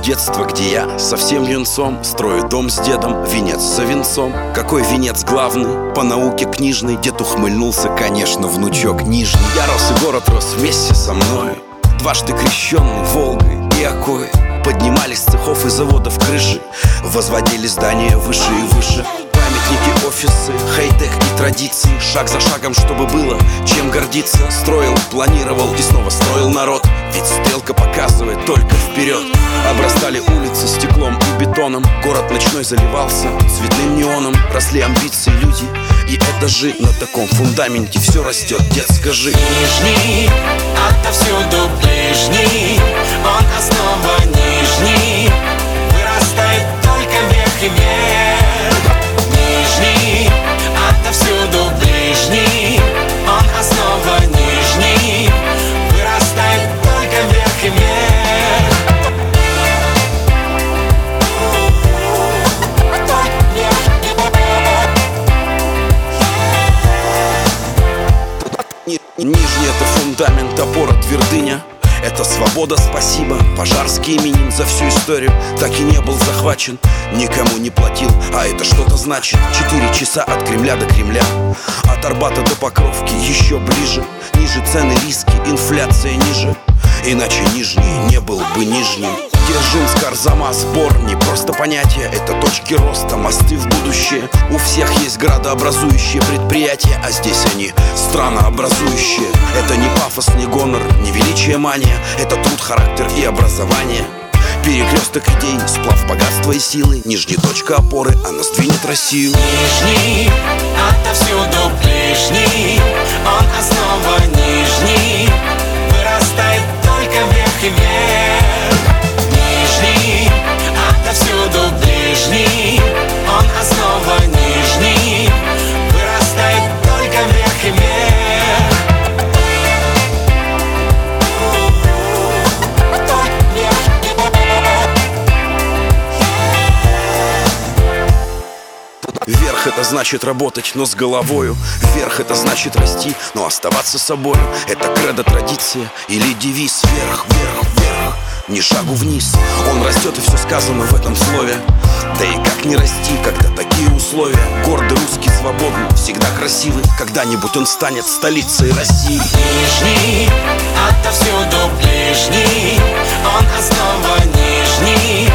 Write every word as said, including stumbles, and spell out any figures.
детство, где я совсем юнцом строю дом с дедом, венец за венцом. Какой венец главный? По науке книжной. Дед ухмыльнулся, конечно, внучок нижний. Я рос, и город рос вместе со мною, дважды крещенный Волгой и Окой. Поднимались с цехов и заводов крыши, возводили здания выше и выше. Памятники, офисы, хай-тек и традиции. Шаг за шагом, чтобы было чем гордиться. Строил, планировал и снова строил народ, ведь стрелка показывает только вперед. Обрастали улицы стеклом и бетоном, город ночной заливался цветным неоном. Росли амбиции люди, и этажи. На таком фундаменте все растет, дед, скажи. Нижний, отовсюду ближний, он основа нижний, вырастает только вверх и вверх. Нижний, отовсюду ближний, он основа нижний, вырастает только вверх и вверх. Нижний — это фундамент, опора, твердыня. Это свобода, спасибо. Пожарский именин за всю историю так и не был захвачен, никому не платил, а это что-то значит. Четыре часа от Кремля до Кремля, от Арбата до Покровки еще ближе. Ниже цены, риски, инфляция ниже, иначе Нижний не был бы Нижним. Дзержинск, Арзамас, Бор — не просто понятие, это точки роста, мосты в будущее. У всех есть градообразующие предприятия, а здесь они странообразующие. Это не пафос, не гонор, не величие, мания, это труд, характер и образование. Перекресток идей, сплав богатства и силы. Нижний — точка опоры, она сдвинет Россию. Нижний, отовсюду ближний, он основа нижний, вырастает только вверх и вверх. Нижний, отовсюду ближний, он основа нижний, вырастает только вверх и вверх. Вверх — это значит работать, но с головою. Вверх — это значит расти, но оставаться собою. Это кредо, традиция или девиз. Вверх, вверх, вверх, ни шагу вниз. Он растет, и все сказано в этом слове. Да и как не расти, когда такие условия? Гордый, русский, свободный, всегда красивый. Когда-нибудь он станет столицей России. Нижний, отовсюду ближний, он основа нижний,